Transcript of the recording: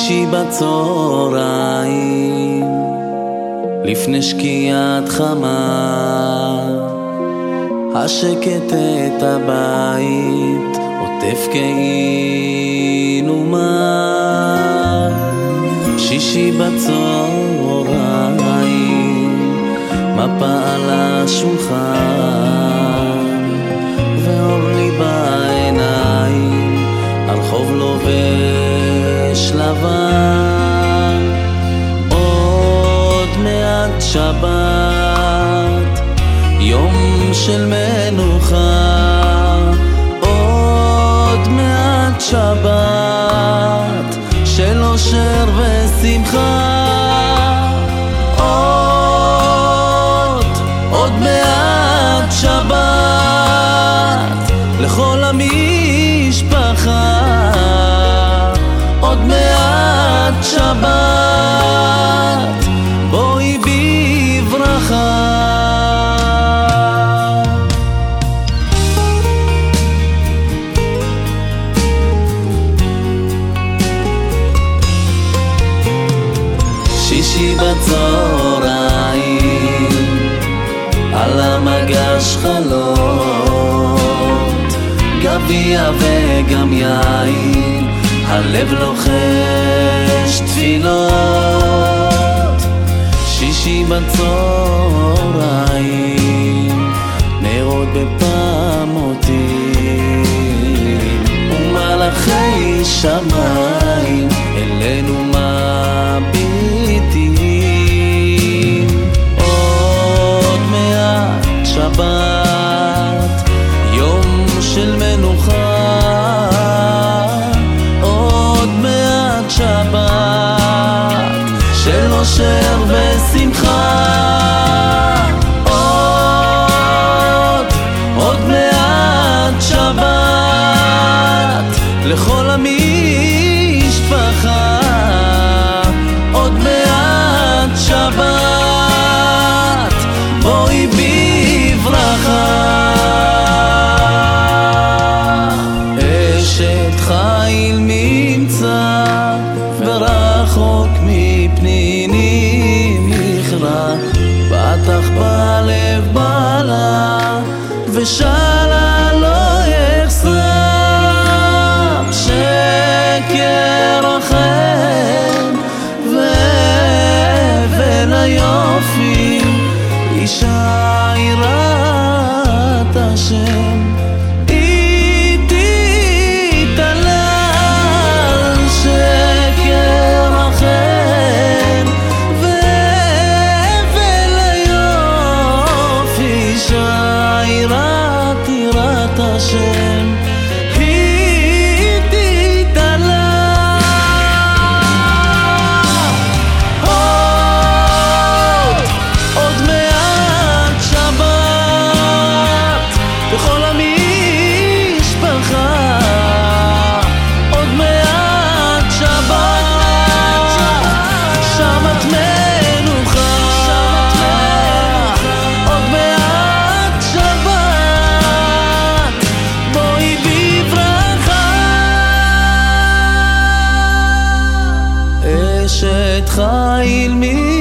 שישי בצהריים לפני שקיעת חמה, השקט את הבית עוטף כאילו מה. שישי בצהריים מפה על השולחן ואור לי בעיניים, הרחוב לובש לבן. עוד מעט שבת, יום של מנוחה. עוד מעט שבת של אושר ושמחה. עוד מעט שבת לכל המשפחה. עוד מעט שבת בואי בברכה. שישי בצהריים על המגש חלות, גביע וגם יין, הלב לוחש תפילות. שישי בצהריים נרות בפעמותים, ומלאכי שמיים אלינו מביטים. עוד מעט שבת, יום של מנוחה. עוד מעט שבת של אושר ושמחה. עוד מעט שבת לכל המשפחה. עוד מעט שבת בואי בברכה. אשת חיל נמצא ורחוק מפניני מכרה, בטח בלב בעלה ושאלה לא יחסם. שקר החן והבל היופי, אישה יראת השם. השם היא תתעלה. עוד מעט שבת בכל המשפחה. עוד מעט שבת שבת מנוחה. עוד מעט שבת בואי בברכה. אשת חיל